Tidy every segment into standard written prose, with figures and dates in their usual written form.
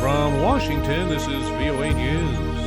From Washington, this is VOA News.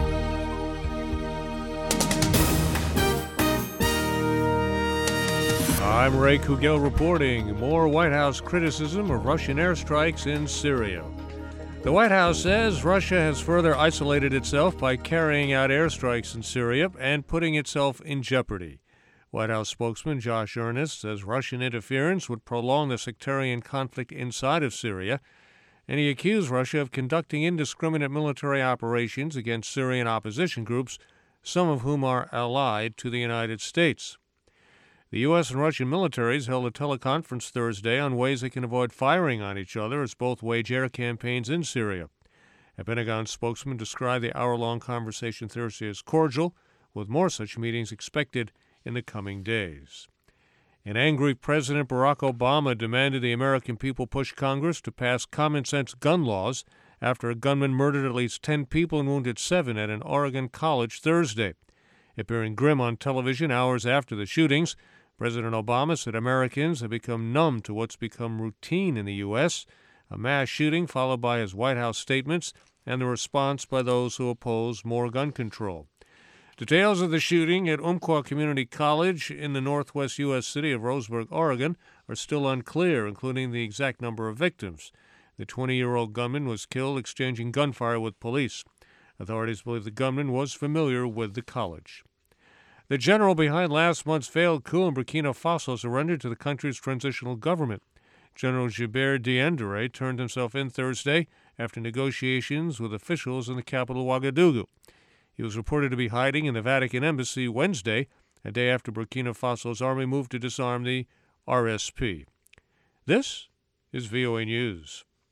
I'm Ray Kugel reporting. More White House criticism of Russian airstrikes in Syria. The White House says Russia has further isolated itself by carrying out airstrikes in Syria and putting itself in jeopardy. White House spokesman Josh Earnest says Russian interference would prolong the sectarian conflict inside of Syria, and he accused Russia of conducting indiscriminate military operations against Syrian opposition groups, some of whom are allied to the United States. The U.S. and Russian militaries held a teleconference Thursday on ways they can avoid firing on each other as both wage air campaigns in Syria. A Pentagon spokesman described the hour-long conversation Thursday as cordial, with more such meetings expected in the coming days. An angry President Barack Obama demanded the American people push Congress to pass common-sense gun laws after a gunman murdered at least 10 people and wounded 7 at an Oregon college Thursday. Appearing grim on television hours after the shootings, President Obama said Americans have become numb to what's become routine in the U.S., a mass shooting followed by his White House statements and the response by those who oppose more gun control. Details of the shooting at Umpqua Community College in the northwest U.S. city of Roseburg, Oregon, are still unclear, including the exact number of victims. The 20-year-old gunman was killed exchanging gunfire with police. Authorities believe the gunman was familiar with the college. The general behind last month's failed coup in Burkina Faso surrendered to the country's transitional government. General Gilbert Diendéré turned himself in Thursday after negotiations with officials in the capital Ouagadougou. He was reported to be hiding in the Vatican embassy Wednesday, a day after Burkina Faso's army moved to disarm the RSP. This is VOA News.